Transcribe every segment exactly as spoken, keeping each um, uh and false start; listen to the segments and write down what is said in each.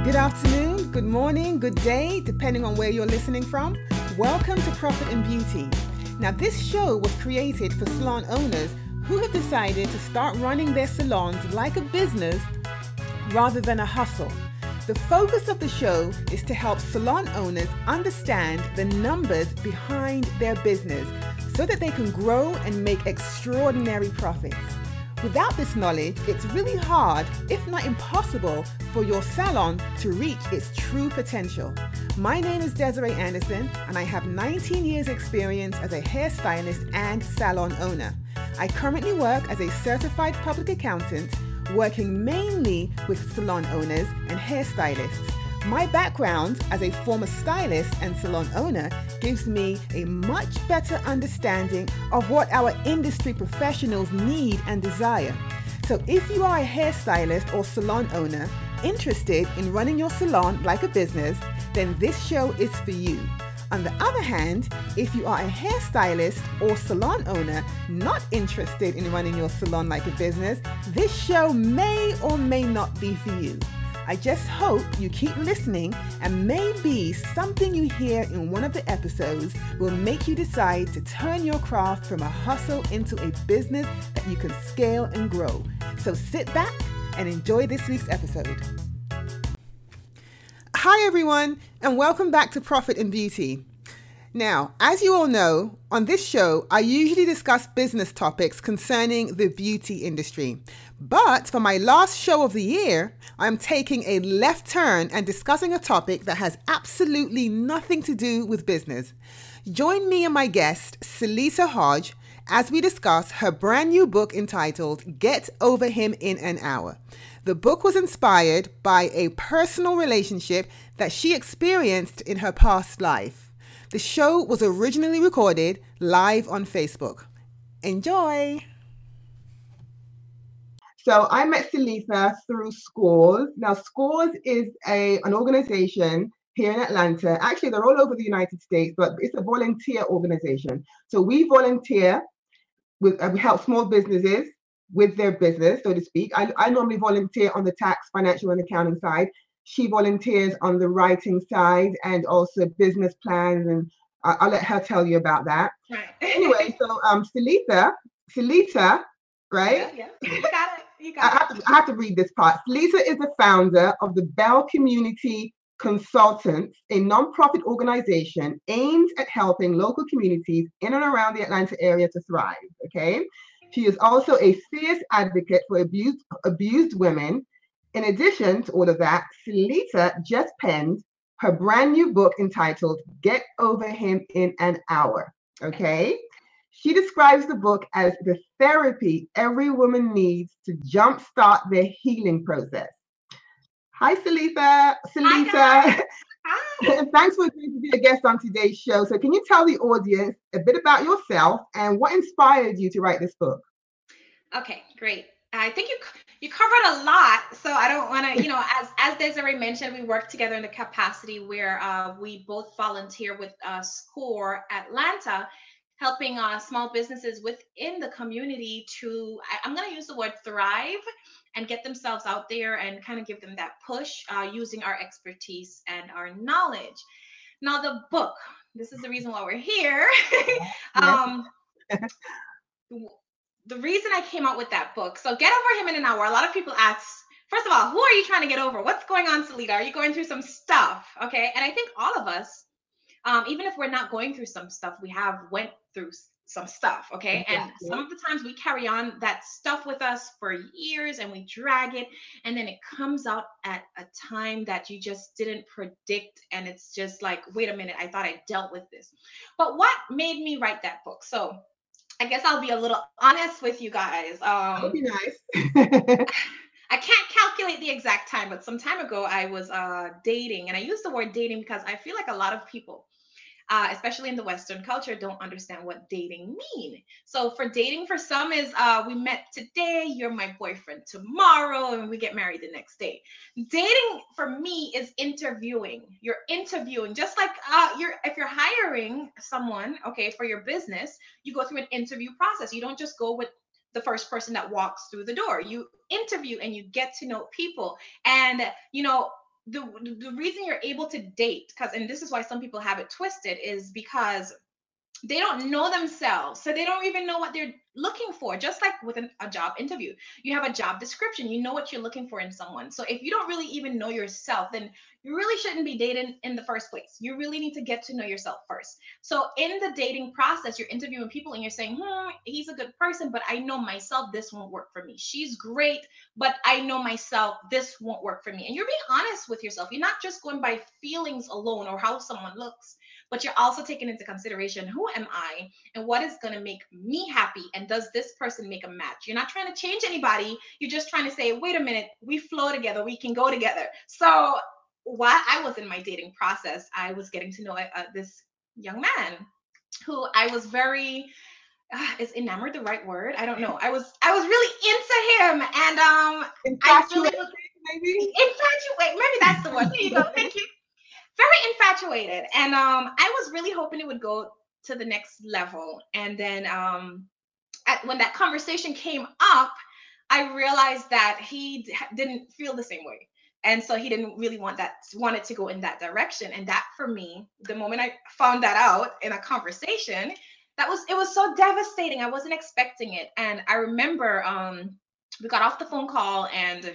Good afternoon, good morning, good day, depending on where you're listening from. Welcome to Profit and Beauty. Now, this show was created for salon owners who have decided to start running their salons like a business rather than a hustle. The focus of the show is to help salon owners understand the numbers behind their business so that they can grow and make extraordinary profits. Without this knowledge, it's really hard, if not impossible, for your salon to reach its true potential. My name is Desiree Anderson, and I have nineteen years experience as a hairstylist and salon owner. I currently work as a certified public accountant, working mainly with salon owners and hairstylists. My background as a former stylist and salon owner gives me a much better understanding of what our industry professionals need and desire. So if you are a hairstylist or salon owner interested in running your salon like a business, then this show is for you. On the other hand, if you are a hairstylist or salon owner not interested in running your salon like a business, this show may or may not be for you. I just hope you keep listening, and maybe something you hear in one of the episodes will make you decide to turn your craft from a hustle into a business that you can scale and grow. So sit back and enjoy this week's episode. Hi everyone, and welcome back to Profit and Beauty. Now, as you all know, on this show, I usually discuss business topics concerning the beauty industry. But for my last show of the year, I'm taking a left turn and discussing a topic that has absolutely nothing to do with business. Join me and my guest, Celisa Hodge, as we discuss her brand new book entitled Get Over Him in an Hour. The book was inspired by a personal relationship that she experienced in her past life. The show was originally recorded live on Facebook. Enjoy! So I met Celisa through Scores. Now, Scores is a an organization here in Atlanta. Actually, they're all over the United States, but it's a volunteer organization. So we volunteer with uh, we help small businesses with their business, so to speak. I, I normally volunteer on the tax, financial, and accounting side. She volunteers on the writing side and also business plans, and I'll, I'll let her tell you about that. Right. Anyway, so um, Celisa, Celisa, right? Yeah, yeah. You got it. You got I it. have, to, I have to read this part. Celisa is the founder of the Bell Community Consultants, a nonprofit organization aimed at helping local communities in and around the Atlanta area to thrive. Okay. She is also a fierce advocate for abused abused women. In addition to all of that, Celisa just penned her brand new book entitled Get Over Him in an Hour. Okay. She describes the book as the therapy every woman needs to jumpstart their healing process. Hi, Celisa. Celisa. Hi, Hi. Thanks for agreeing to be a guest on today's show. So can you tell the audience a bit about yourself and what inspired you to write this book? Okay, great. I think you you covered a lot, so I don't want to, you know, as as Desiree mentioned, we work together in a capacity where uh, we both volunteer with uh, SCORE Atlanta, helping uh, small businesses within the community to, I, I'm going to use the word thrive and get themselves out there and kind of give them that push uh, using our expertise and our knowledge. Now, the book, this is the reason why we're here. um, the reason I came out with that book. So Get Over Him in an Hour. A lot of people ask, first of all, who are you trying to get over? What's going on, Celita? Are you going through some stuff? Okay. And I think all of us, um, even if we're not going through some stuff, we have went through some stuff. Okay. Exactly. And some of the times we carry on that stuff with us for years and we drag it. And then it comes out at a time that you just didn't predict. And it's just like, wait a minute, I thought I dealt with this. But what made me write that book? So I guess I'll be a little honest with you guys. Um, That'd be nice. I can't calculate the exact time, but some time ago I was uh, dating, and I use the word dating because I feel like a lot of people, uh, especially in the Western culture, don't understand what dating mean. So for dating, for some is uh, we met today, you're my boyfriend tomorrow, and we get married the next day. Dating for me is interviewing. You're interviewing, just like uh, you're if you're hiring someone, okay, for your business, you go through an interview process. You don't just go with the first person that walks through the door. You interview and you get to know people. And, you know, the the reason you're able to date, because, and this is why some people have it twisted, is because they don't know themselves, so they don't even know what they're looking for. Just like with an, a job interview, you have a job description, you know what you're looking for in someone. So if you don't really even know yourself, then you really shouldn't be dating in the first place. You really need to get to know yourself first. So in the dating process, you're interviewing people and you're saying, hmm, he's a good person, but I know myself, this won't work for me. She's great, but I know myself, this won't work for me. And you're being honest with yourself. You're not just going by feelings alone or how someone looks, but you're also taking into consideration, who am I and what is going to make me happy, and does this person make a match? You're not trying to change anybody. You're just trying to say, wait a minute, we flow together, we can go together. So while I was in my dating process, I was getting to know uh, this young man who I was very uh, is enamored the right word? I don't know. I was I was really into him, and um I really was maybe infatuated. Maybe that's the word. There you go. Thank you. Very infatuated, and um I was really hoping it would go to the next level. And then um at, when that conversation came up, I realized that he d- didn't feel the same way, and so he didn't really want that wanted to go in that direction. And that, for me, the moment I found that out in a conversation, that was it was so devastating. I wasn't expecting it. And I remember um we got off the phone call, and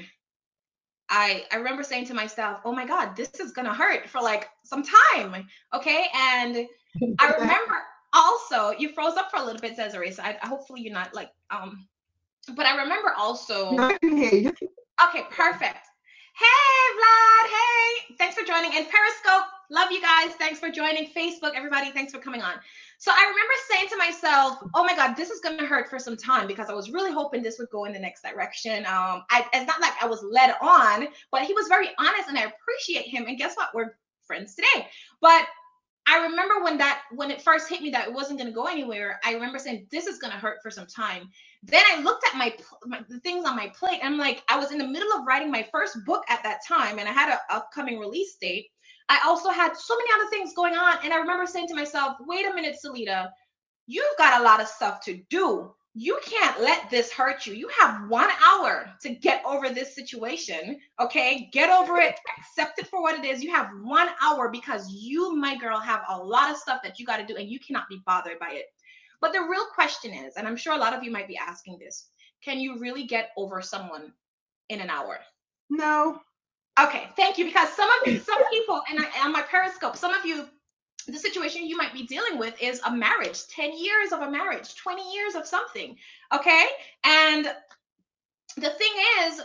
I I remember saying to myself, "Oh my God, this is gonna hurt for like some time." Okay, and I remember also, you froze up for a little bit, Desiree. So I, hopefully you're not like um. But I remember also. no, I can hear you. Okay, perfect. Hey Vlad, hey, thanks for joining. And Periscope, love you guys. Thanks for joining. Facebook, everybody, thanks for coming on. So I remember saying to myself, oh my God, this is going to hurt for some time, because I was really hoping this would go in the next direction. Um, I, it's not like I was led on, but he was very honest, and I appreciate him. And guess what? We're friends today. But I remember when that when it first hit me that it wasn't going to go anywhere, I remember saying, this is going to hurt for some time. Then I looked at my, my the things on my plate, and I'm like, I was in the middle of writing my first book at that time, and I had an upcoming release date. I also had so many other things going on, and I remember saying to myself, wait a minute, Salida, you've got a lot of stuff to do. You can't let this hurt you. You have one hour to get over this situation. Okay, get over it, accept it for what it is. You have one hour, because you, my girl, have a lot of stuff that you got to do, and you cannot be bothered by it. But the real question is, and I'm sure a lot of you might be asking this, can you really get over someone in an hour? No. Okay, thank you. Because some of some people, and I, on my Periscope, some of you, the situation you might be dealing with is a marriage, ten years of a marriage, twenty years of something. Okay. And the thing is,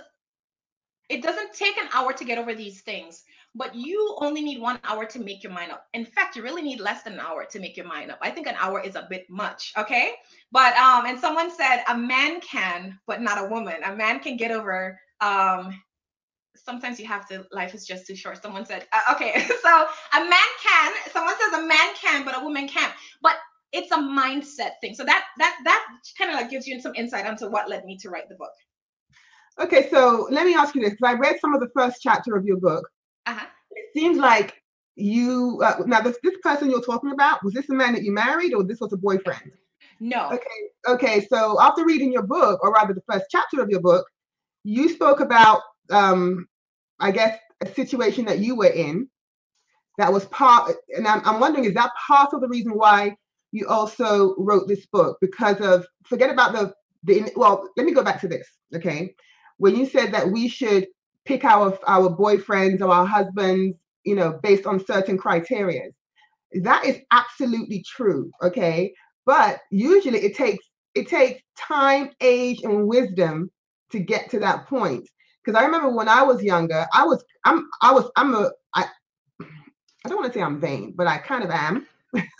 it doesn't take an hour to get over these things, but you only need one hour to make your mind up. In fact, you really need less than an hour to make your mind up. I think an hour is a bit much. Okay. But, um, and someone said a man can, but not a woman. A man can get over, um, sometimes you have to, life is just too short. Someone said, uh, okay, so a man can, someone says a man can, but a woman can't. But it's a mindset thing. So that, that, that kind of like gives you some insight onto what led me to write the book. Okay, so let me ask you this, because I read some of the first chapter of your book. Uh-huh. It seems like you, uh, now this, this person you're talking about, was this a man that you married, or this was a boyfriend? No. Okay, okay, so after reading your book, or rather the first chapter of your book, you spoke about, um, I guess, a situation that you were in that was part, and I'm, I'm wondering, is that part of the reason why you also wrote this book? Because of, forget about the, the well, let me go back to this, okay? When you said that we should pick our our boyfriends or our husbands, you know, based on certain criteria, that is absolutely true, okay? But usually it takes it takes time, age, and wisdom to get to that point. Because I remember when I was younger, I was I'm I was I'm a I I don't want to say I'm vain, but I kind of am.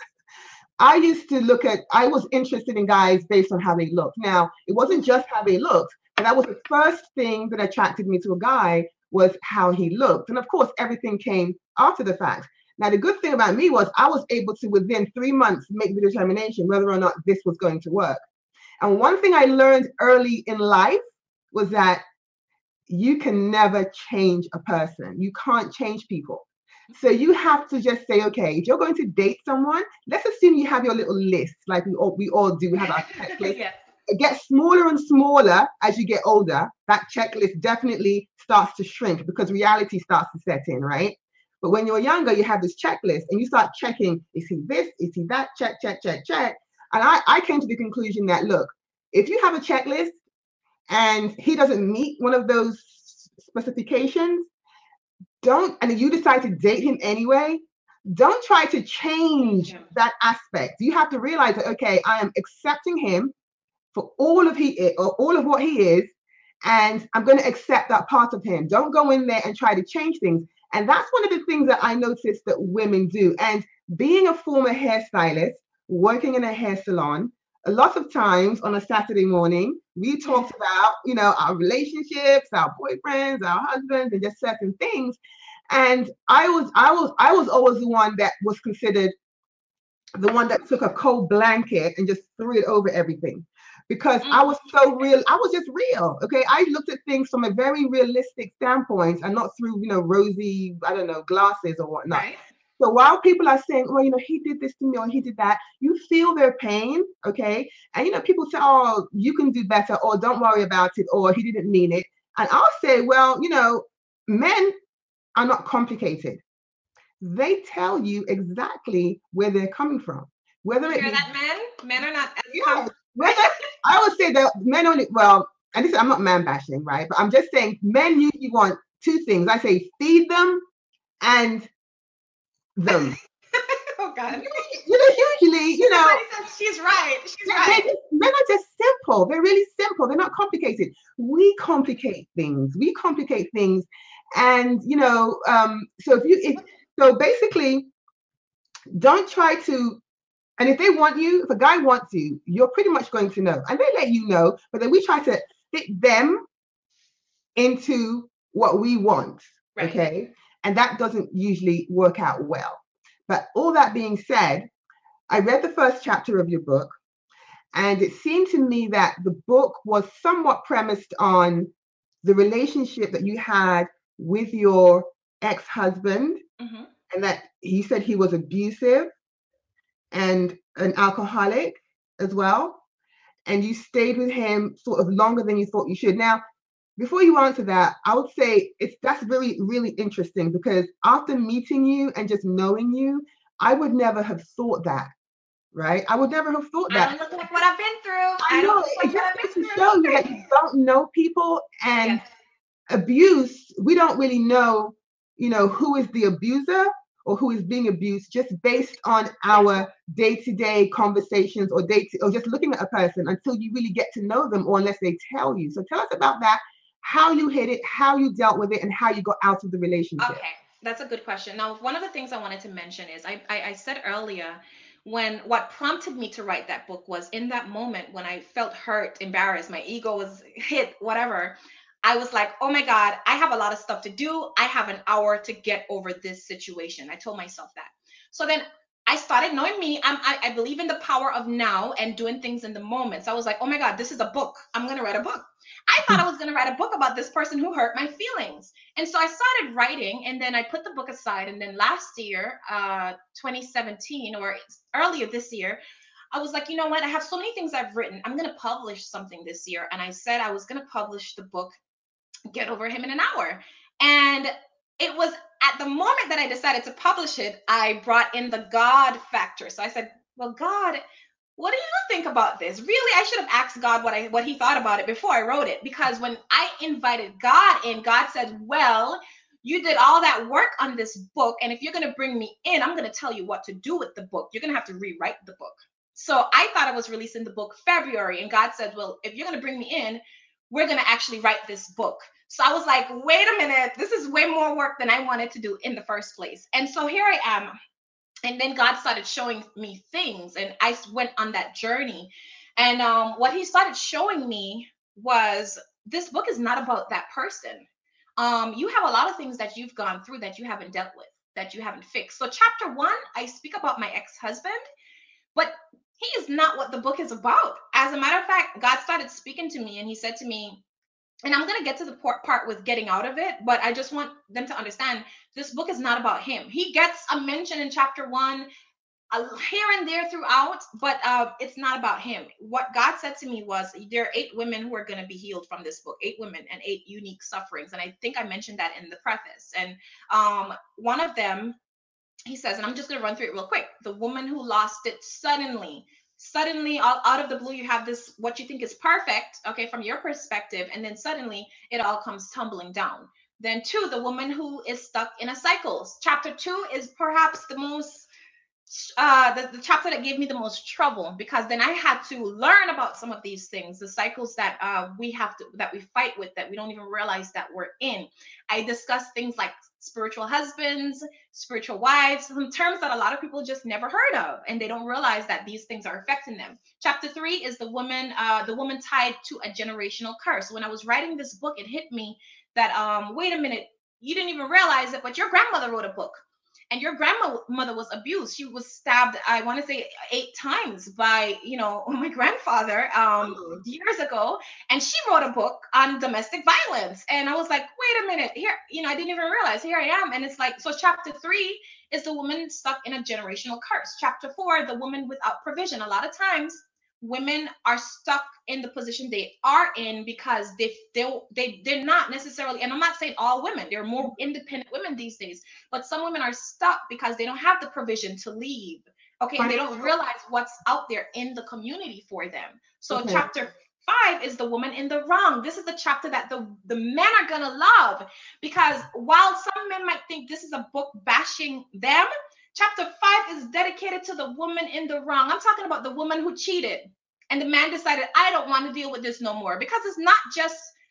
I used to look at, I was interested in guys based on how they looked. Now, it wasn't just how they looked, but that was the first thing that attracted me to a guy, was how he looked. And of course, everything came after the fact. Now, the good thing about me was I was able to, within three months, make the determination whether or not this was going to work. And one thing I learned early in life was that you can never change a person. You can't change people. So you have to just say, okay, if you're going to date someone, let's assume you have your little list, like we all we all do. We have our checklist. Yes. it gets smaller and smaller as you get older. That checklist definitely starts to shrink because reality starts to set in, right? But when you're younger, you have this checklist and you start checking, is he this? Is he that? Check, check, check, check. And I, I came to the conclusion that, look, if you have a checklist and he doesn't meet one of those specifications, don't, and you decide to date him anyway, don't try to change that aspect. You have to realize that, okay, I am accepting him for all of he or all of what he is, and I'm going to accept that part of him. Don't go in there and try to change things. And that's one of the things that I noticed that women do. And being a former hairstylist, working in a hair salon, a lot of times on a Saturday morning, we talked about, you know, our relationships, our boyfriends, our husbands, and just certain things. And I was, I was, I was always the one that was considered the one that took a cold blanket and just threw it over everything, because I was so real. I was just real. Okay. I looked at things from a very realistic standpoint and not through, you know, rosy, I don't know, glasses or whatnot. Right. So while people are saying, well, you know, he did this to me or he did that, you feel their pain. Okay. And, you know, people say, oh, you can do better, or don't worry about it, or he didn't mean it. And I'll say, well, you know, men are not complicated. They tell you exactly where they're coming from. Whether you it hear be, that men, men are not as yeah, whether, I would say that men only, well, and this, I'm not man bashing, right? But I'm just saying men usually want two things. I say feed them and them. Oh God. You know, usually, you know, says she's right. She's they're, right. They're, men are just simple. They're really simple. They're not complicated. We complicate things. We complicate things. And, you know, um, so if you, if, so basically, don't try to, and if they want you, if a guy wants you, you're pretty much going to know. And they let you know, but then we try to fit them into what we want. Right. Okay. And that doesn't usually work out well. But all that being said, I read the first chapter of your book, and it seemed to me that the book was somewhat premised on the relationship that you had with your ex-husband, mm-hmm. and that he said he was abusive and an alcoholic as well. And you stayed with him sort of longer than you thought you should. Now, before you answer that, I would say it's that's very, really interesting, because after meeting you and just knowing you, I would never have thought that, right? I would never have thought that. I don't look like what I've been through. I, I know, it just goes to show you that you don't know people, and yes. abuse, we don't really know, you know, who is the abuser or who is being abused, just based on our day-to-day conversations or day to, or just looking at a person until you really get to know them, or unless they tell you. So tell us about that, how you hit it, how you dealt with it, and how you got out of the relationship. Okay, that's a good question. Now, one of the things I wanted to mention is I, I, I said earlier, when what prompted me to write that book was in that moment when I felt hurt, embarrassed, my ego was hit, whatever. I was like, oh my God, I have a lot of stuff to do. I have an hour to get over this situation. I told myself that. So then I started knowing me. I'm, I, I believe in the power of now and doing things in the moment. So I was like, oh my God, this is a book. I'm going to write a book. I thought I was going to write a book about this person who hurt my feelings. And so I started writing, and then I put the book aside. And then last year, uh, twenty seventeen, or earlier this year, I was like, you know what? I have so many things I've written. I'm going to publish something this year. And I said I was going to publish the book, Get Over Him in an Hour. And it was at the moment that I decided to publish it, I brought in the God factor. So I said, well, God, what do you think about this? Really, I should have asked God what I what he thought about it before I wrote it. Because when I invited God in, God said, well, you did all that work on this book. And if you're going to bring me in, I'm going to tell you what to do with the book. You're going to have to rewrite the book. So I thought I was releasing the book February. And God said, well, if you're going to bring me in, we're going to actually write this book. So I was like, wait a minute, this is way more work than I wanted to do in the first place. And so here I am. And then God started showing me things, and I went on that journey. And um, what he started showing me was this book is not about that person. Um, you have a lot of things that you've gone through that you haven't dealt with, that you haven't fixed. So chapter one, I speak about my ex-husband, but he is not what the book is about. As a matter of fact, God started speaking to me, and he said to me, and I'm going to get to the part with getting out of it, but I just want them to understand this book is not about him. He gets a mention in chapter one, uh, here and there throughout, but uh, it's not about him. What God said to me was, there are eight women who are going to be healed from this book, eight women and eight unique sufferings. And I think I mentioned that in the preface. And um, one of them, he says, and I'm just going to run through it real quick. The woman who lost it suddenly, suddenly all out of the blue, you have this, what you think is perfect, okay, from your perspective. And then suddenly it all comes tumbling down. Then two, the woman who is stuck in a cycle. Chapter two is perhaps the most uh the, the chapter that gave me the most trouble, because then I had to learn about some of these things, the cycles that uh we have to that we fight with, that we don't even realize that we're in. I discussed things like spiritual husbands, spiritual wives, some terms that a lot of people just never heard of, and they don't realize that these things are affecting them. Chapter three is the woman uh the woman tied to a generational curse. When I was writing this book, it hit me that um wait a minute, you didn't even realize it, but your grandmother wrote a book. And your grandmother was abused. She was stabbed, I want to say eight times by, you know, my grandfather um, Oh. years ago. And she wrote a book on domestic violence. And I was like, wait a minute here, you know, I didn't even realize, here I am. And it's like, so chapter three is the woman stuck in a generational curse. Chapter four, the woman without provision. A lot of times women are stuck in the position they are in because they they they they're not necessarily, and I'm not saying all women, there are more independent women these days, but some women are stuck because they don't have the provision to leave, okay, and they don't realize what's out there in the community for them. So Okay. chapter five is the woman in the wrong. This is the chapter that the the men are gonna love, because while some men might think this is a book bashing them, chapter five is dedicated to the woman in the wrong. I'm talking about the woman who cheated. And the man decided, I don't want to deal with this no more. Because it's not just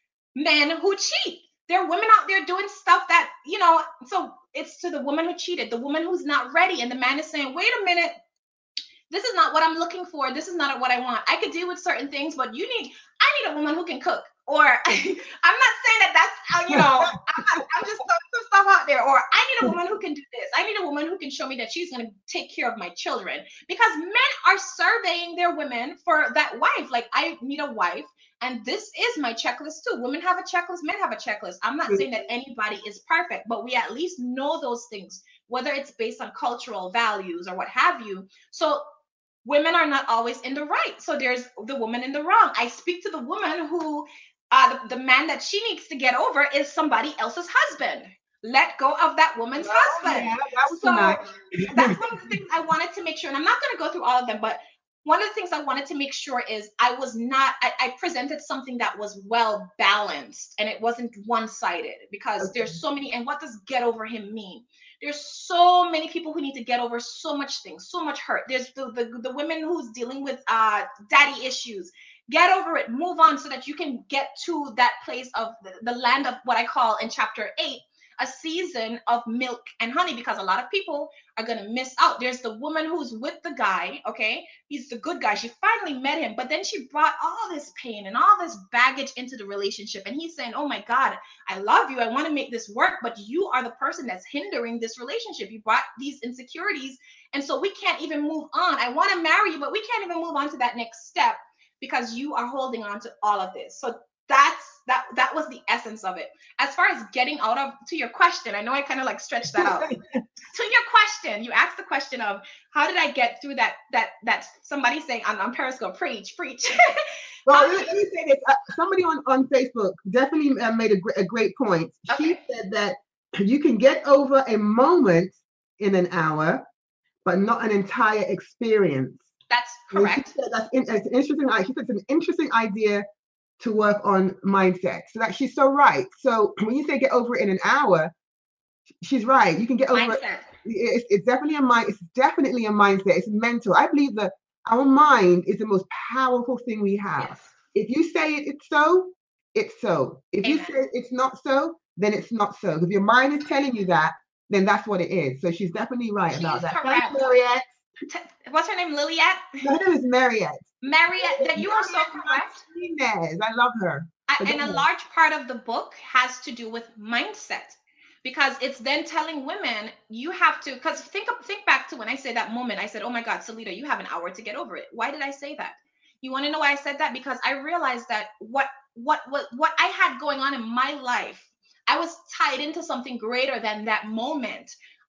men who cheat. There are women out there doing stuff that, you know, so it's to the woman who cheated, the woman who's not ready. And the man is saying, wait a minute, this is not what I'm looking for. This is not what I want. I could deal with certain things, but you need, I need a woman who can cook. Or I'm not saying that that's how, you know, I'm, not, I'm just throwing some stuff out there. Or I need a woman who can do this. I need a woman who can show me that she's going to take care of my children. Because men are surveying their women for that wife. Like, I need a wife. And this is my checklist too. Women have a checklist, men have a checklist. I'm not saying that anybody is perfect, but we at least know those things, whether it's based on cultural values or what have you. So women are not always in the right. So there's the woman in the wrong. I speak to the woman who, uh, the, the man that she needs to get over is somebody else's husband. Let go of that woman's Oh, husband. yeah, that was So nice. that's one of the things I wanted to make sure, and I'm not going to go through all of them, but one of the things I wanted to make sure is I was not, I, I presented something that was well balanced and it wasn't one-sided, because Okay. there's so many, and what does get over him mean? There's so many people who need to get over so much things, so much hurt. There's the, the, the women who's dealing with uh, daddy issues. Get over it, move on, so that you can get to that place of the, the land of what I call in chapter eight, a season of milk and honey, because a lot of people are going to miss out. There's the woman who's with the guy, okay? He's the good guy. She finally met him, but then she brought all this pain and all this baggage into the relationship. And he's saying, oh my God, I love you. I want to make this work, but you are the person that's hindering this relationship. You brought these insecurities. And so we can't even move on. I want to marry you, but we can't even move on to that next step because you are holding on to all of this. So that's that that was the essence of it. As far as getting out of, to your question, I know I kind of like stretched that out. To your question, you asked the question of how did I get through that that that somebody saying on, on Periscope, preach, preach. Well, let, let me say this. Uh, somebody on, on Facebook definitely uh, made a, gr- a great point. She Okay. said that you can get over a moment in an hour, but not an entire experience. That's And she correct. said that's in, it's an interesting. i- She said it's an interesting idea to work on mindset. So that she's so right. So when you say get over it in an hour, she's right. You can get over it. Mindset. It's, it's definitely a mind. It's definitely a mindset. It's mental. I believe that our mind is the most powerful thing we have. Yes. If you say it, it's so, it's so. If you Amen. say it's not so, then it's not so. If your mind is telling you that, then that's what it is. So she's definitely right She about is that. correct. Thanks, Mariette. T- What's her name? Liliette? Her name is Mariette. Mariette, that you are so correct. Martinez. I love her. I, But and go a ahead. large part of the book has to do with mindset, because it's then telling women you have to, because think of, think back to when I said that moment. I said, oh my God, Salita, you have an hour to get over it. Why did I say that? You want to know why I said that? Because I realized that what what what what I had going on in my life, I was tied into something greater than that moment.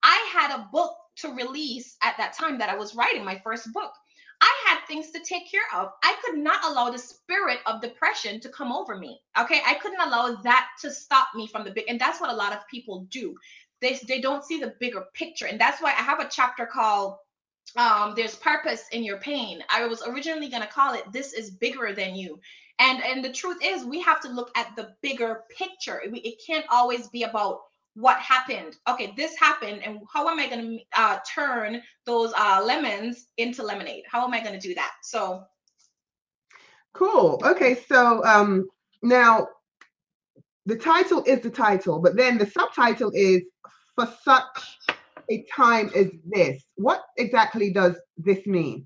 I had a book to release at that time that I was writing my first book. I had things to take care of. I could not allow the spirit of depression to come over me. Okay. I couldn't allow that to stop me from the big. And that's what a lot of people do. They, they don't see the bigger picture. And that's why I have a chapter called um, There's Purpose in Your Pain. I was originally going to call it This is Bigger Than You. And, and the truth is, we have to look at the bigger picture. It, it can't always be about what happened. Okay, this happened, and how am I going to uh, turn those uh, lemons into lemonade? How am I going to do that? So cool. Okay, so um, now the title is the title, but then the subtitle is For Such a Time as This. What exactly does this mean?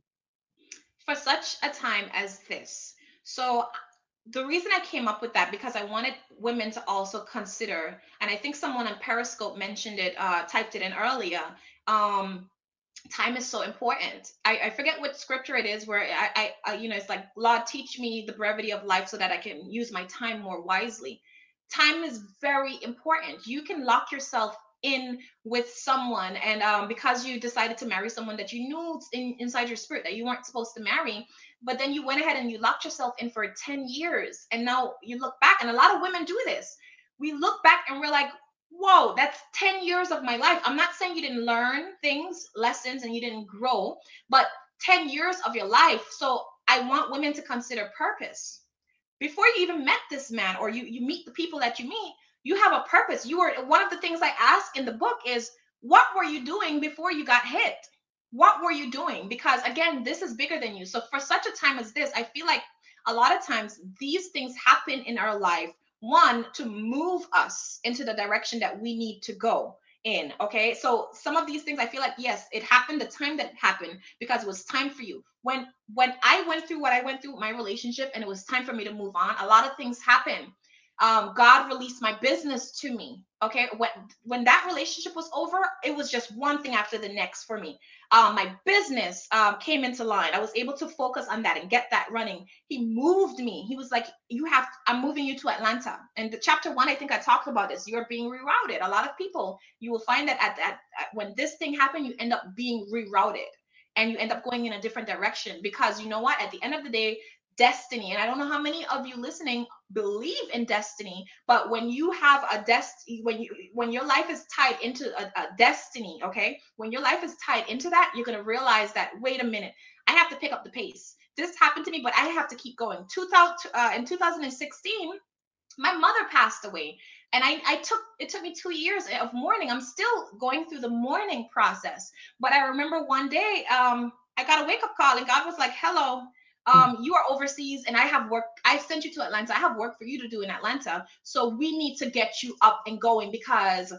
For such a time as this. So the reason I came up with that, because I wanted women to also consider, and I think someone on Periscope mentioned it, uh, typed it in earlier. Um, time is so important. I, I forget what scripture it is where I, I, I, you know, it's like, Lord, teach me the brevity of life so that I can use my time more wisely. Time is very important. You can lock yourself in with someone, and um, because you decided to marry someone that you knew in, inside your spirit that you weren't supposed to marry, but then you went ahead and you locked yourself in for ten years, and now you look back, and a lot of women do this. We look back and we're like, whoa, that's ten years of my life. I'm not saying you didn't learn things, lessons, and you didn't grow, but ten years of your life. So I want women to consider purpose. Before you even met this man, or you, you meet the people that you meet, you have a purpose. You were, one of the things I ask in the book is, what were you doing before you got hit? What were you doing? Because again, this is bigger than you. So for such a time as this, I feel like a lot of times these things happen in our life, one, to move us into the direction that we need to go in. Okay. So some of these things, I feel like, yes, it happened the time that it happened because it was time for you. When, when I went through what I went through with my relationship and it was time for me to move on, a lot of things happened. Um, God released my business to me. Okay. When, when that relationship was over, it was just one thing after the next for me. Um, my business um, came into line. I was able to focus on that and get that running. He moved me. He was like, you have, I'm moving you to Atlanta. And the chapter one, I think I talked about this. You're being rerouted. A lot of people, you will find that at that, when this thing happened, you end up being rerouted and you end up going in a different direction, because you know what, at the end of the day, destiny. And I don't know how many of you listening believe in destiny, but when you have a destiny, when you when your life is tied into a, a destiny, okay, when your life is tied into that, you're going to realize that, wait a minute, I have to pick up the pace. This happened to me, but I have to keep going. two thousand uh, in two thousand sixteen, my mother passed away, and I, I took it took me two years of mourning. I'm still going through the mourning process, but I remember one day um I got a wake-up call, and God was like, hello, um, you are overseas and I have work. I sent you to Atlanta. I have work for you to do in Atlanta. So we need to get you up and going, because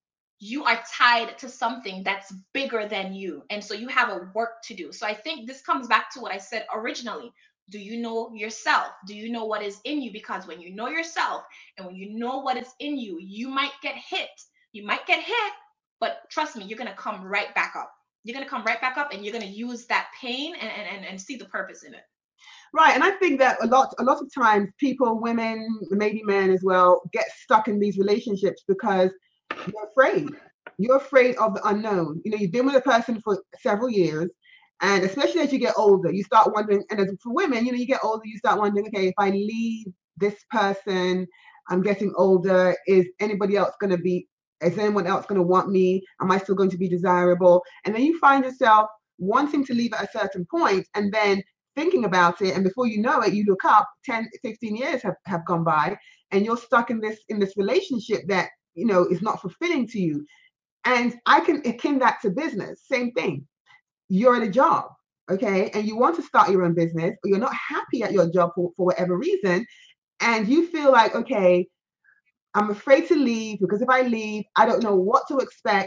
you are tied to something that's bigger than you. And so you have a work to do. So I think this comes back to what I said originally. Do you know yourself? Do you know what is in you? Because when you know yourself and when you know what is in you, you might get hit. You might get hit, but trust me, you're going to come right back up. You're going to come right back up, and you're going to use that pain and, and, and see the purpose in it. Right. And I think that a lot, a lot of times people, women, maybe men as well, get stuck in these relationships because you're afraid. You're afraid of the unknown. You know, you've been with a person for several years, and especially as you get older, you start wondering, and as for women, you know, you get older, you start wondering, okay, if I leave this person, I'm getting older, is anybody else going to be, is anyone else going to want me? Am I still going to be desirable? And then you find yourself wanting to leave at a certain point, and then thinking about it, and before you know it, you look up, ten, fifteen years have, have gone by, and you're stuck in this in this relationship that, you know, is not fulfilling to you. And I can akin that to business. Same thing. You're at a job, okay, and you want to start your own business, or you're not happy at your job for, for whatever reason, and you feel like, okay, I'm afraid to leave, because if I leave, I don't know what to expect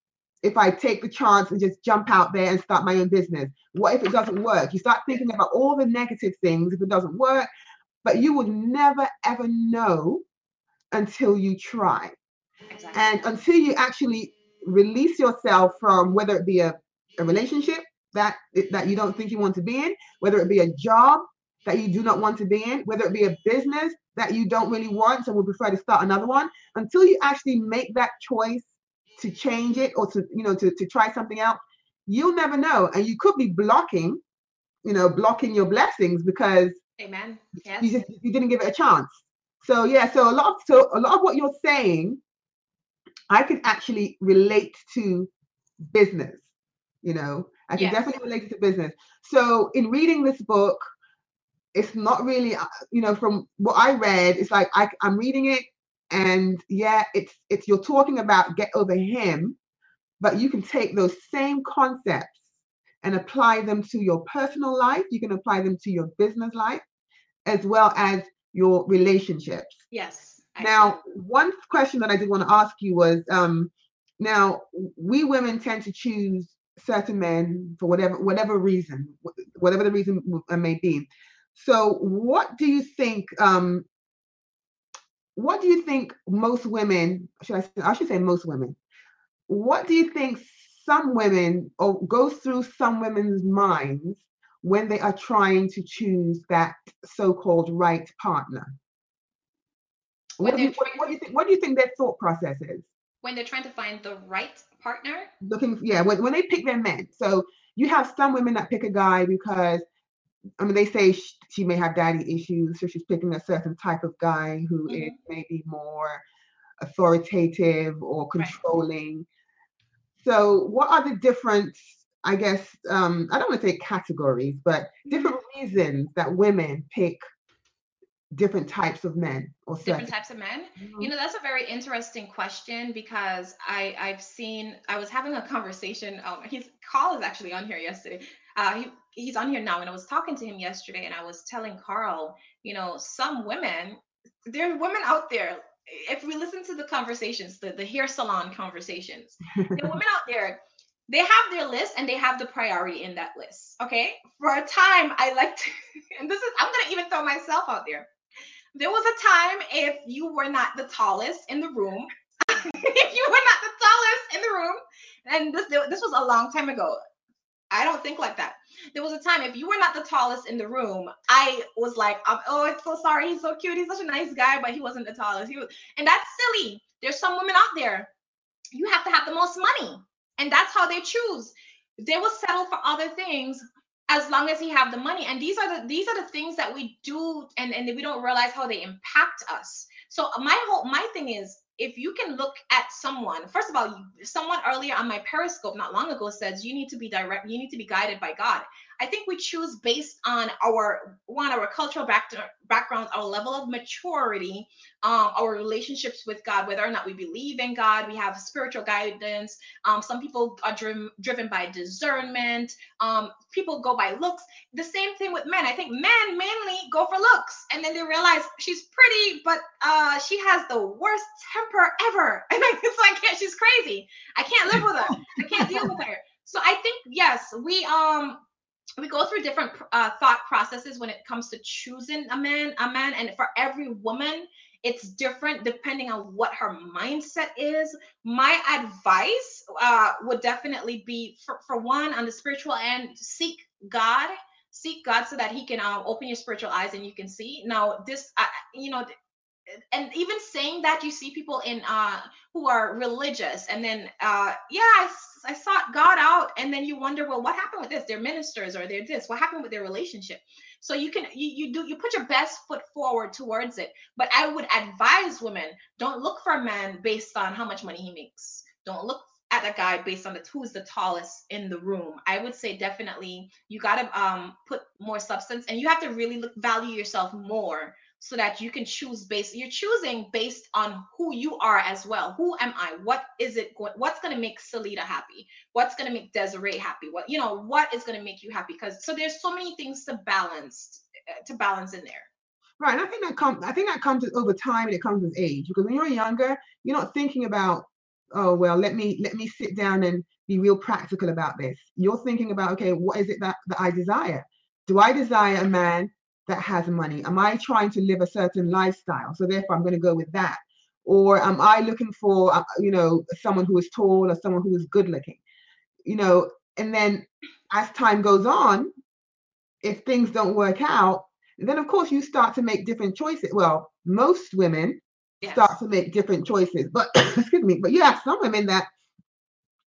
if I take the chance and just jump out there and start my own business. What if it doesn't work? You start thinking about all the negative things if it doesn't work, but you would never, ever know until you try. Exactly. And until you actually release yourself from, whether it be a, a relationship that, that you don't think you want to be in, whether it be a job that you do not want to be in, whether it be a business that you don't really want, so would prefer to start another one, until you actually make that choice to change it or to, you know, to, to try something else, you'll never know. And you could be blocking, you know, blocking your blessings because Amen. you Yes. just you didn't give it a chance. So yeah, so a lot of so a lot of what you're saying, I can actually relate to business. You know, I can Yes. definitely relate it to business. So in reading this book, it's not really, uh, you know, from what I read, it's like I, I'm reading it, and yeah, it's it's you're talking about get over him, but you can take those same concepts and apply them to your personal life. You can apply them to your business life as well as your relationships. Yes. I Now, agree. one question that I did want to ask you was, um, now we women tend to choose certain men for whatever whatever reason, wh- whatever the reason w- uh, may be. So, what do you think? Um, what do you think most women? Should I? Say, I should say most women. What do you think some women or goes through some women's minds when they are trying to choose that so-called right partner? When What do they're you what, trying what do you think? What do you think their thought process is? when they're trying to find the right partner. Looking, yeah, when, when they pick their men. So you have some women that pick a guy because, I mean, they say sh- she may have daddy issues, so she's picking a certain type of guy who is Hmm. maybe more authoritative or Right. controlling. So what are the different, I guess, um, I don't want to say categories, but Hmm. different reasons that women pick different types of men or Different certain? types of men. You Mhm. know, that's a very interesting question because I I've seen I was having a conversation. Um, his call is actually on here yesterday. Uh, he he's on here now, and I was talking to him yesterday, and I was telling Carl, you know, some women, there are women out there. If we listen to the conversations, the the hair salon conversations, there are women out there. They have their list and they have the priority in that list. Okay, for a time, I liked, and this is I'm gonna even throw myself out there. There was a time if you were not the tallest in the room, if you were not the tallest in the room, and this this was a long time ago. I don't think like that. There was a time if you were not the tallest in the room, I was like, um, oh, it's so sorry. He's so cute. He's such a nice guy, but he wasn't the tallest. He was, and that's silly. There's some women out there. You have to have the most money, and that's how they choose. They will settle for other things as long as you have the money. And these are the these are the things that we do, and and we don't realize how they impact us. So my whole my thing is, if you can look at someone, first of all, you, someone earlier on my Periscope not long ago says you need to be direct, you need to be guided by God. I think we choose based on our one, our cultural back, backgrounds, our level of maturity, um, our relationships with God, whether or not we believe in God, we have spiritual guidance. Um, some people are driven driven by discernment. Um, people go by looks. The same thing with men. I think men mainly go for looks, and then they realize she's pretty, but uh, she has the worst temper ever, and I, it's like, yeah, she's crazy. I can't live with her. I can't deal with her. So I think yes, we um we go through different uh, thought processes when it comes to choosing a man a man and for every woman it's different depending on what her mindset is. My advice uh, would definitely be for, for one, on the spiritual end, seek god seek God so that he can um, open your spiritual eyes and you can see. Now this uh, you know and even saying that, you see people in uh who are religious, and then uh yeah I, I sought God out, and then you wonder, well, what happened with this? They're ministers or they're this, what happened with their relationship? So you can you, you do you put your best foot forward towards it. But I would advise women, don't look for a man based on how much money he makes. Don't look at a guy based on the who's the tallest in the room. I would say definitely you got to um put more substance, and you have to really look, value yourself more, so that you can choose based you're choosing based on who you are as well. Who am I? What is it going what's going to make Salida happy? What's going to make Desiree happy? What, you know, what is going to make you happy? Because so there's so many things to balance uh, to balance in there. Right, and I think that comes. I think that comes over time, and it comes with age. Because when you're younger, you're not thinking about, oh well, let me let me sit down and be real practical about this. You're thinking about, okay, what is it that that I desire? Do I desire a man that has money? Am I trying to live a certain lifestyle? So therefore, I'm going to go with that. Or am I looking for, uh, you know, someone who is tall or someone who is good looking? You know, and then as time goes on, if things don't work out, then of course you start to make different choices. Well, most women start Yes. to make different choices, but excuse me, but you have some women that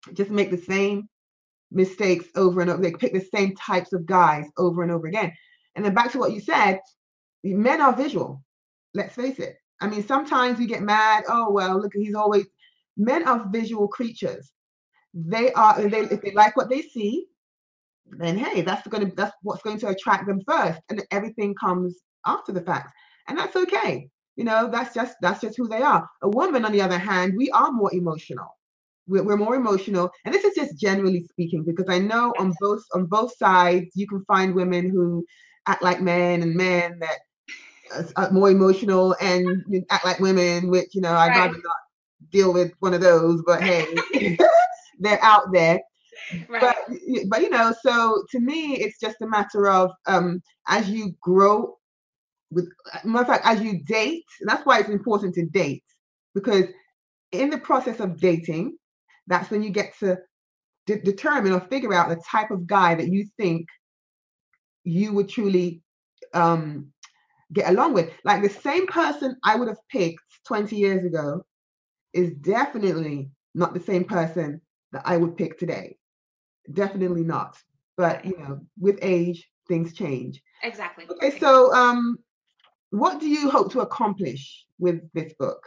just make the same mistakes over and over. They pick the same types of guys over and over again. And then back to what you said, men are visual. Let's face it. I mean, sometimes we get mad. Oh, well, look, he's always. Men are visual creatures. They are. If they, if they like what they see, then hey, that's going to that's what's going to attract them first, and everything comes after the fact, and that's okay. You know, that's just that's just who they are. A woman, on the other hand, we are more emotional. We're, we're more emotional, and this is just generally speaking, because I know on both on both sides you can find women who act like men and men that are more emotional and act like women, which, you know, I'd Right. rather not deal with one of those, but hey, they're out there. Right. But but you know, so to me, it's just a matter of um, as you grow with, matter of fact, as you date, and that's why it's important to date, because in the process of dating, that's when you get to de- determine or figure out the type of guy that you think you would truly um, get along with. Like the same person I would have picked twenty years ago is definitely not the same person that I would pick today. Definitely not. But you know, with age, things change. Exactly. Okay, so um, what do you hope to accomplish with this book?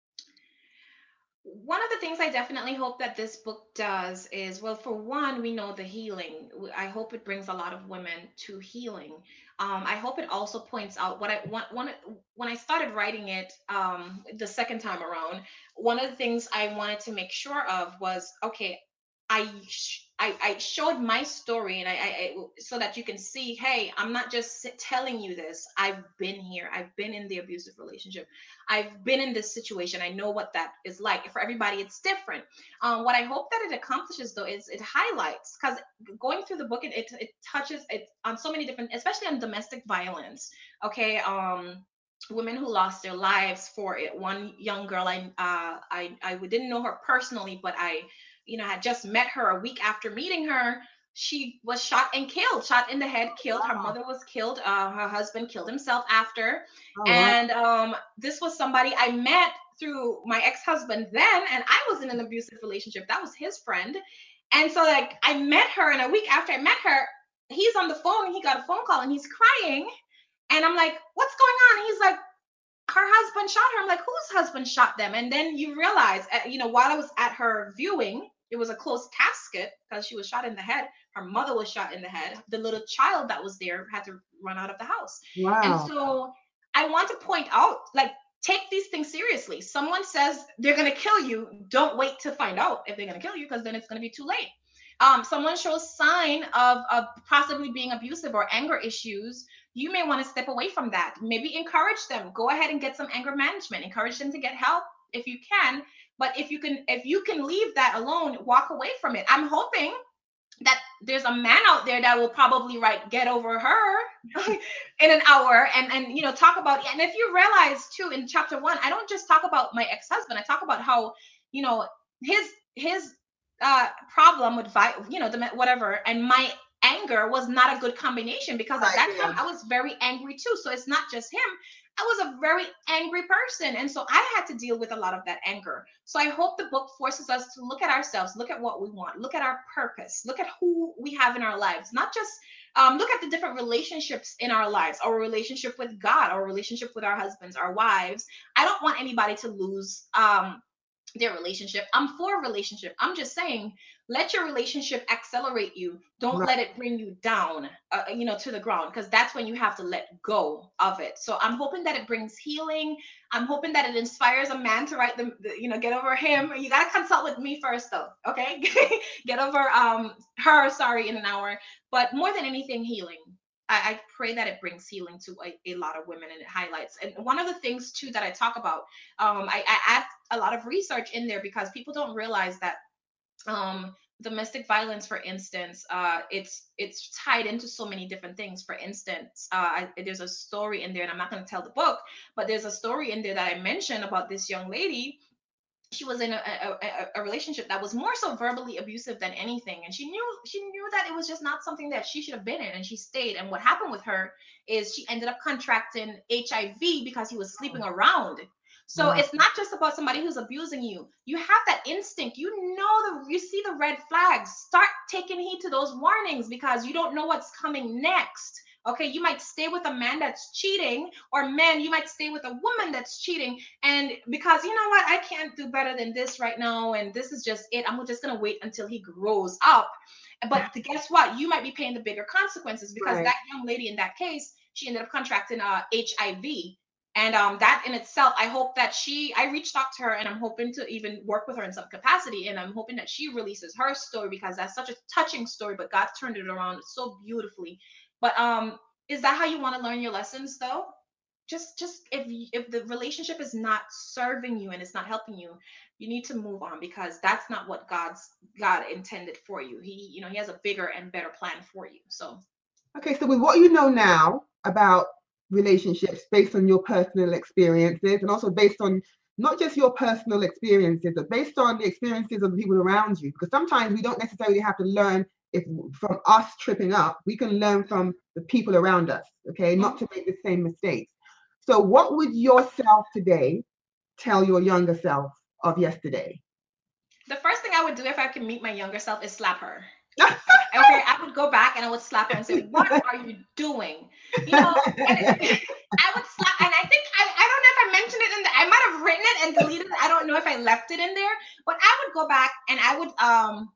One of the things I definitely hope that this book does is, well, for one, we know the healing. I hope it brings a lot of women to healing. Um, I hope it also points out what I want. One, when I started writing it um, the second time around, one of the things I wanted to make sure of was, okay, I I, I showed my story, and I, I, I so that you can see, hey, I'm not just telling you this. I've been here. I've been in the abusive relationship. I've been in this situation. I know what that is like. For everybody, it's different. Um, what I hope that it accomplishes, though, is it highlights, because going through the book, it, it it touches it on so many different, especially on domestic violence. Okay, um, women who lost their lives for it. One young girl, I uh, I I didn't know her personally, but I, you know, had just met her a week after meeting her. She was shot and killed, shot in the head, killed. Her Wow. mother was killed. Uh, her husband killed himself after. Oh, wow. And um, this was somebody I met through my ex-husband then, and I was in an abusive relationship. That was his friend. And so like I met her, and a week after I met her, he's on the phone and he got a phone call and he's crying. And I'm like, what's going on? He's like, her husband shot her. I'm like, whose husband shot them? And then you realize, uh, you know, while I was at her viewing, it was a closed casket because she was shot in the head. Her mother was shot in the head. The little child that was there had to run out of the house. And Wow. so I want to point out, like, take these things seriously. Someone says they're going to kill you. Don't wait to find out if they're going to kill you, because then it's going to be too late. Um, someone shows sign of, of possibly being abusive or anger issues, you may want to step away from that. Maybe encourage them. Go ahead and get some anger management. Encourage them to get help if you can. But if you can, if you can leave that alone, walk away from it. I'm hoping that there's a man out there that will probably write "Get Over Her" in an hour, and and you know, talk about. And if you realize too, in chapter one, I don't just talk about my ex-husband. I talk about how, you know, his his uh problem with vi- you know, whatever, and my anger was not a good combination, because at Right, that time yeah. I was very angry too. So it's not just him. I was a very angry person. And so I had to deal with a lot of that anger. So I hope the book forces us to look at ourselves, look at what we want, look at our purpose, look at who we have in our lives, not just um, look at the different relationships in our lives, our relationship with God, our relationship with our husbands, our wives. I don't want anybody to lose um, their relationship. I'm for a relationship. I'm just saying, let your relationship accelerate you. Don't Right. let it bring you down, uh, you know, to the ground, because that's when you have to let go of it. So I'm hoping that it brings healing. I'm hoping that it inspires a man to write the, the you know, get over him. You got to consult with me first, though. Okay, get over um her. Sorry, in an hour. But more than anything, healing. I, I pray that it brings healing to a, a lot of women, and it highlights. And one of the things too that I talk about, um, I, I add a lot of research in there, because people don't realize that um, domestic violence, for instance, uh, it's it's tied into so many different things. For instance, uh, I, there's a story in there, and I'm not going to tell the book, but there's a story in there that I mentioned about this young lady. She was in a, a, a, a relationship that was more so verbally abusive than anything, and she knew she knew that it was just not something that she should have been in, and she stayed. And what happened with her is she ended up contracting H I V because he was sleeping around. So Wow. it's not just about somebody who's abusing you. You have that instinct. You know the you see the red flags. Start taking heed to those warnings because you don't know what's coming next. Okay, you might stay with a man that's cheating, or men, you might stay with a woman that's cheating, and because you know what, I can't do better than this right now, and this is just it. I'm just gonna wait until he grows up. But guess what? You might be paying the bigger consequences because Right. that young lady in that case, she ended up contracting uh, H I V. And um, that in itself, I hope that she, I reached out to her and I'm hoping to even work with her in some capacity. And I'm hoping that she releases her story because that's such a touching story, but God turned it around so beautifully. But um, is that how you want to learn your lessons though? Just, just if if the relationship is not serving you and it's not helping you, you need to move on because that's not what God's God intended for you. He, you know, He has a bigger and better plan for you. So Okay, so with what you know now about relationships based on your personal experiences and also based on not just your personal experiences, but based on the experiences of the people around you, because sometimes we don't necessarily have to learn if from us tripping up, we can learn from the people around us, okay, not mhm. to make the same mistakes. So what would yourself today tell your younger self of yesterday? The first thing I would do if I could meet my younger self is slap her. Okay, I would go back and I would slap her and say, "What are you doing?" You know, and I would slap, and I think I, I don't know if I mentioned it in the, I might have written it and deleted it. I don't know if I left it in there, but I would go back and I would um.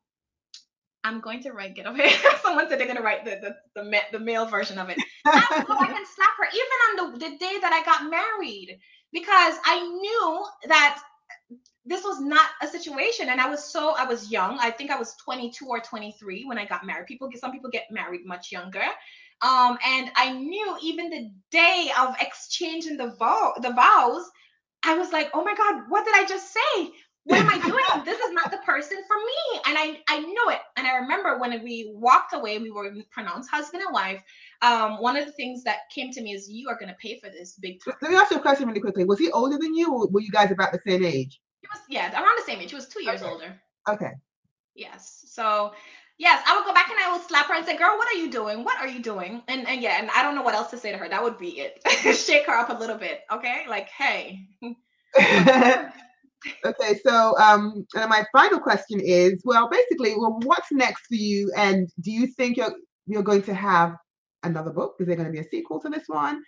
I'm going to write get over here. Someone said they're gonna write the the the, ma- the male version of it. I would go back and slap her even on the, the day that I got married because I knew that this was not a situation and I was so I was young. I think I was twenty-two or twenty-three when I got married. People get some people get married much younger. Um, and I knew even the day of exchanging the vow the vows, I was like, oh my God, what did I just say? What am I doing? This is not the person for me. And I, I knew it. And I remember when we walked away, we were pronounced husband and wife. Um, one of the things that came to me is you are going to pay for this big time. Let me ask you a question really quickly. Was he older than you, or were you guys about the same age? He was, yeah, around the same age. He was two years Okay. older. Okay. Yes. So, yes, I would go back and I would slap her and say, "Girl, what are you doing? What are you doing?" And and yeah, and I don't know what else to say to her. That would be it. Shake her up a little bit, okay? Like, hey. Okay, so um, and my final question is, well, basically, well, what's next for you? And do you think you're you're going to have another book? Is there going to be a sequel to this one,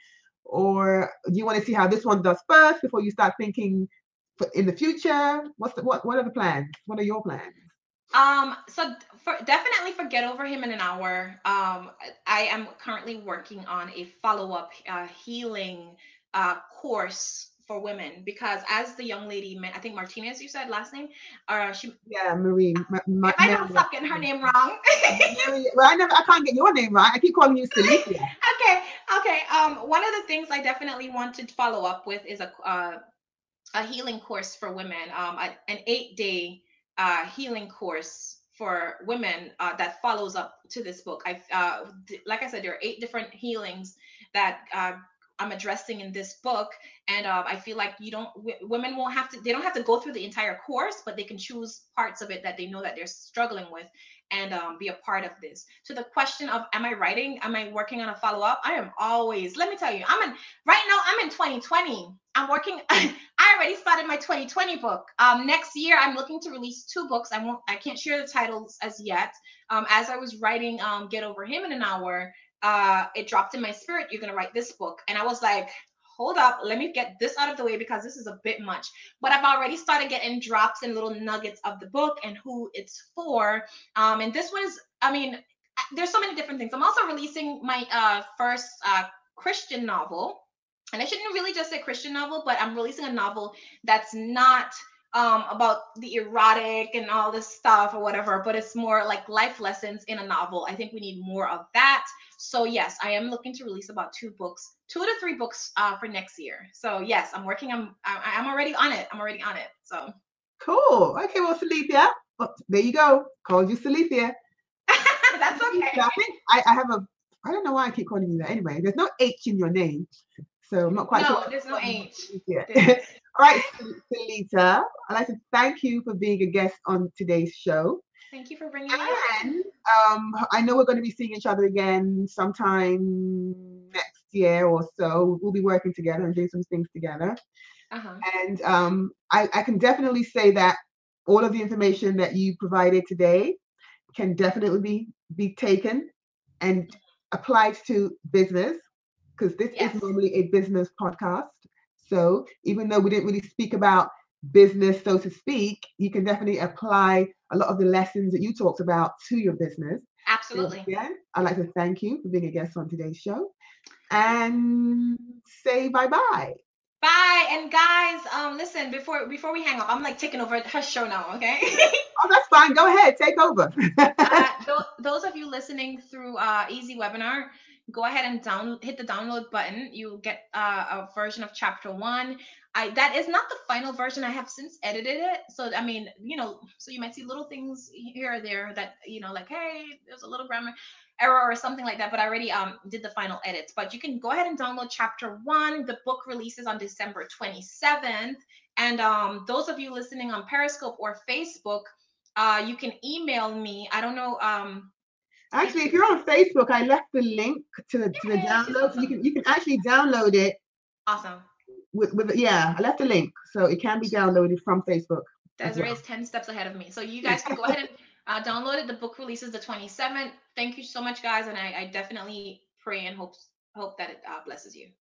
or do you want to see how this one does first before you start thinking for, in the future? What's the, what what are the plans? What are your plans? Um, so for definitely for Get Over Him in an Hour. Um, I am currently working on a follow-up uh, healing uh, course for women because as the young lady, I think Martinez, you said last name, uh, she. Yeah, Marie, Ma- Ma- If I don't Maria. stop getting her name wrong. Maria. Well, I never, I can't get your name right. I keep calling you Celicia. Okay, okay. Um, one of the things I definitely want to follow up with is a uh, a healing course for women, um, a- an eight day uh, healing course for women uh, that follows up to this book. I, uh, d- like I said, there are eight different healings that uh, I'm addressing in this book, and uh, I feel like you don't, w- women won't have to, they don't have to go through the entire course, but they can choose parts of it that they know that they're struggling with, and um, be a part of this. To the question of, am I writing? Am I working on a follow up? I am always. Let me tell you, I'm in right now. I'm in twenty twenty. I'm working. I already started my twenty twenty book. Um, next year, I'm looking to release two books. I won't. I can't share the titles as yet. Um, as I was writing, um, Get Over Him in an Hour, uh, it dropped in my spirit. You're gonna write this book, and I was like, hold up, let me get this out of the way because this is a bit much. But I've already started getting drops and little nuggets of the book and who it's for. Um, and this one is, I mean, there's so many different things. I'm also releasing my uh first uh Christian novel, and I shouldn't really just say Christian novel, but I'm releasing a novel that's not um, about the erotic and all this stuff or whatever, but it's more like life lessons in a novel. I think we need more of that. So yes, I am looking to release about two books, two to three books uh, for next year. So yes, I'm working. I'm I'm already on it. I'm already on it. So Cool. Okay, well, Celicia, oh, there you go. Called you Celicia. that's okay. I think I, I have a. I don't know why I keep calling you that. Anyway, there's no H in your name, so I'm not quite sure. No, there's no H. Yeah. There's, All right, Celita, I'd like to thank you for being a guest on today's show. thank you for bringing me on. And um, I know we're going to be seeing each other again sometime next year or so. We'll be working together and doing some things together. Uh-huh. And um, I, I can definitely say that all of the information that you provided today can definitely be, be taken and applied to business, because this Yes. is normally a business podcast. So even though we didn't really speak about business, so to speak, you can definitely apply a lot of the lessons that you talked about to your business. Absolutely. So again, I'd like to thank you for being a guest on today's show and say bye-bye. Bye. And guys, um, listen, before before we hang up, I'm like taking over her show now, okay? Oh, that's fine. Go ahead. Take over. uh, th- those of you listening through uh, Easy Webinar, go ahead and down hit the download button. You'll get uh, a version of chapter one. I that is not the final version. I have since edited it. So I mean, you know, so you might see little things here or there that, you know, like, hey, there's a little grammar error or something like that, but I already um did the final edits. But you can go ahead and download chapter one. The book releases on December twenty-seventh. And um those of you listening on Periscope or Facebook, uh you can email me. I don't know. Um Actually, if you're on Facebook, I left the link to the to the Yay, download. awesome. You can you can actually download it. Awesome. With, with yeah, I left a link, so it can be downloaded from Facebook. Desiree well. is ten steps ahead of me, so you guys can go ahead and uh, download it. The book releases the twenty-seventh. Thank you so much, guys, and I, I definitely pray and hope hope that it uh, blesses you.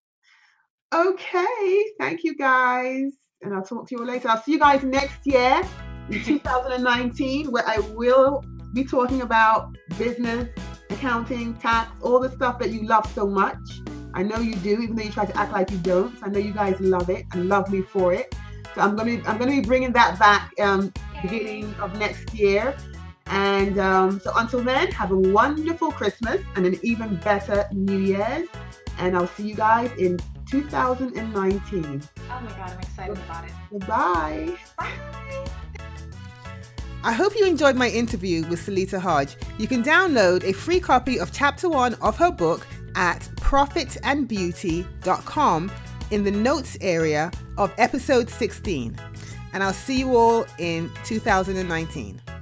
Okay, thank you guys, and I'll talk to you later. I'll see you guys next year in two thousand nineteen, where I will be talking about business, accounting, tax, all the stuff that you love so much. I know you do, even though you try to act like you don't. So I know you guys love it and love me for it. So I'm gonna I'm gonna be bringing that back um, beginning of next year. And um, so until then, have a wonderful Christmas and an even better New Year's. And I'll see you guys in two thousand nineteen. Oh my God, I'm excited about it. Goodbye. Bye. I hope you enjoyed my interview with Salita Hodge. You can download a free copy of chapter one of her book at profit and beauty dot com in the notes area of episode sixteen. And I'll see you all in two thousand nineteen.